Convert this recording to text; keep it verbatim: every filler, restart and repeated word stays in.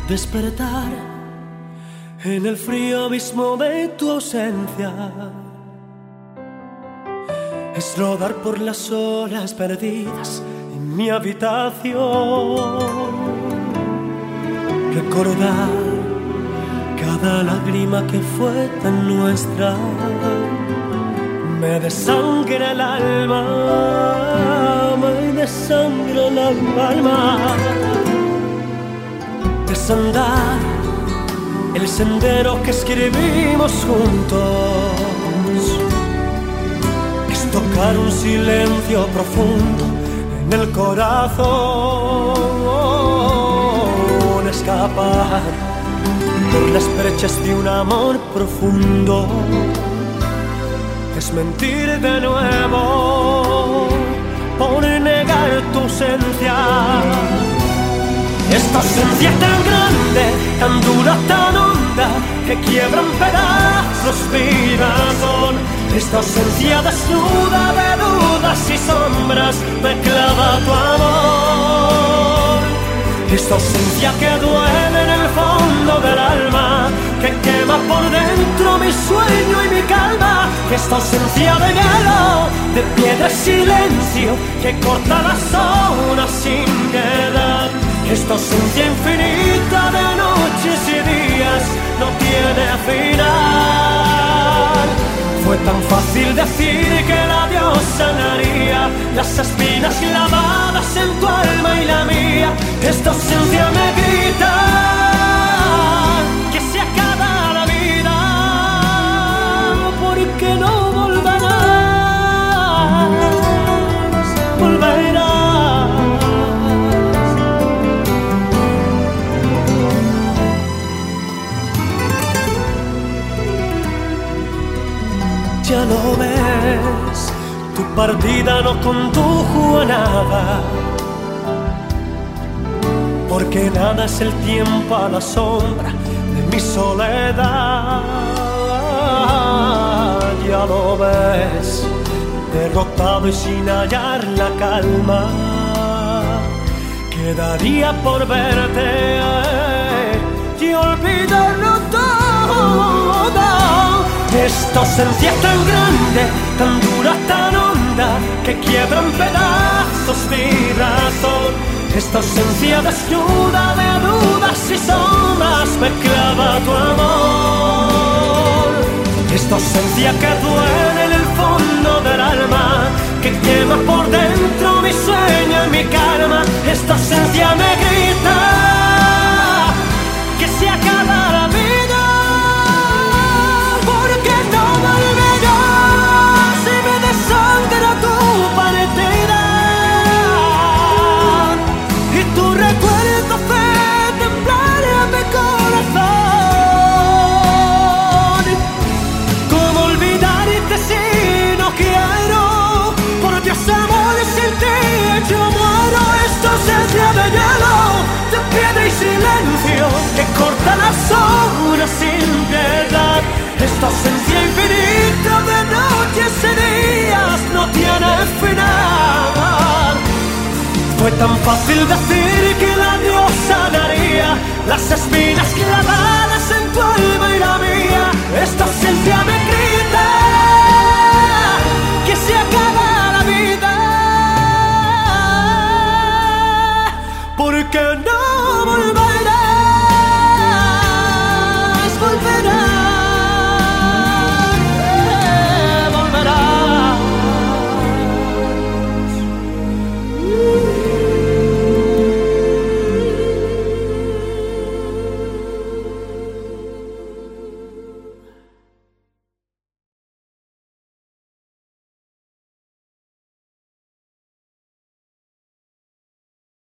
Despertar en el frío abismo de tu ausencia, es rodar por las olas perdidas en mi habitación, recordar cada lágrima que fue tan nuestra, me desangra el alma, me desangra el alma. Desandar el sendero que escribimos juntos, es tocar un silencio profundo en el corazón, escapar por las brechas de un amor profundo, es mentir de nuevo por negar tu ausencia. Esta ausencia tan grande, tan dura, tan honda, que quiebra en pedazos mi razón. Esta ausencia desnuda de dudas y sombras me clava tu amor. Esta ausencia que duele en el fondo del alma, que quema por dentro mi sueño y mi calma. Esta ausencia de hielo, de piedra y silencio, que corta las horas sin piedad. Esta ausencia infinita de noches y días no tiene final. Fue tan fácil decir que el adiós sanaría las espinas clavadas en tu alma y la mía. Esta ausencia me grita que se acaba la vida, porque no volverás, volverás. Ya lo ves, tu partida no condujo a nada, porque nada es el tiempo a la sombra de mi soledad. Ya lo ves, derrotado y sin hallar la calma, quedaría por verte y olvidarlo todo. Esta ausencia tan grande, tan dura, tan honda, que quiebra en pedazos mi razón. Esta ausencia desnuda de dudas y sombras me clava tu amor. Esta ausencia que duele en el fondo del alma, que quema por dentro mi sueño y mi calma. Esta ausencia me grita que se acaba la vida. Que corta las horas sin piedad. Esta ausencia infinita de noches y días no tiene final. Fue tan fácil decir que el adiós sanaría las espinas clavadas en tu alma y la mía. Esta ausencia me grita que se acaba la vida, porque no